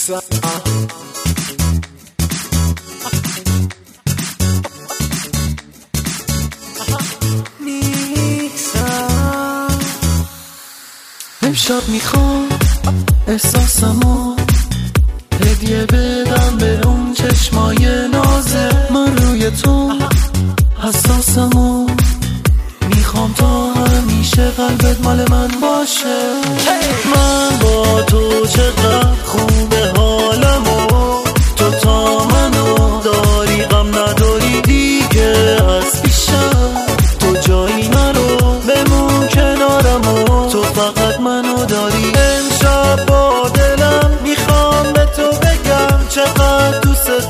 امشب میخوام احساسمو هدیه بدم به اون چشمای نازه. من روی تو حساسمو میخوام تا همیشه قلبت مال من باشه. من با تو چقدر خوبه حالمو، تو تا منو داری غم نداری دیگه از پیشم. تو جایی نرو بمون کنارمو، تو فقط منو داری. امشب با دلم میخوام به تو بگم چقدر دوست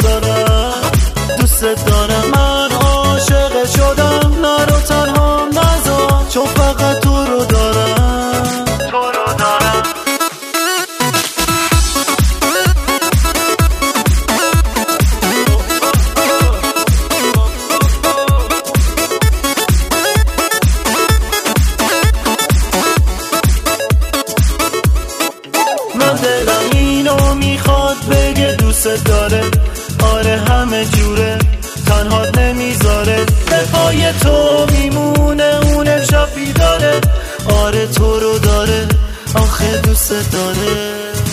دارم من عاشق شدم. نرو تنها نذار چون فقط تو رو دارم. من دلم اینو میخواد بگه دوست داره، آره همه جوره تنهات نمیذاره. به پای تو میمونه اون امشب بیداره، آره تو رو داره آخه دوست داره.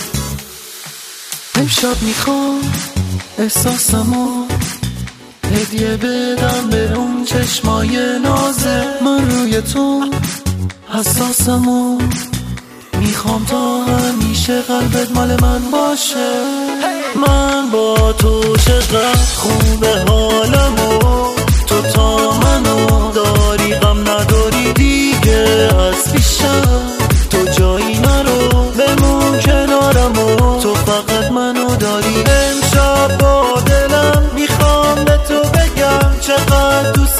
امشب میخوام احساسمو هدیه بدم به اون چشمای نازه. من روی تو حساسمو میخوام تا همیشه قلبت مال من باشه. من با تو چقدر خوبه حالمو، تو تا منو داری غم نداری دیگه از پیشم. تو جایی نرو بمون کنارمو، تو فقط منو داری. امشب با دلم میخوام به تو بگم چقدر دوست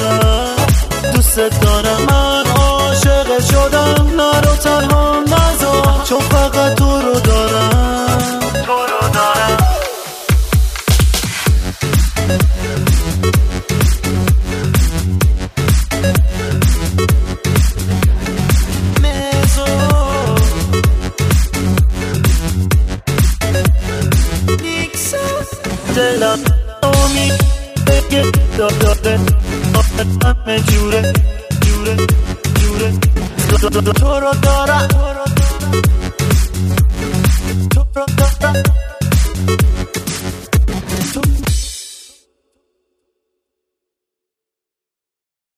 دارم من عاشق شدم. نرو تنها نذار چون فقط تو رو دارم. دلم امید بگه داده همه جوره تو رو دارم.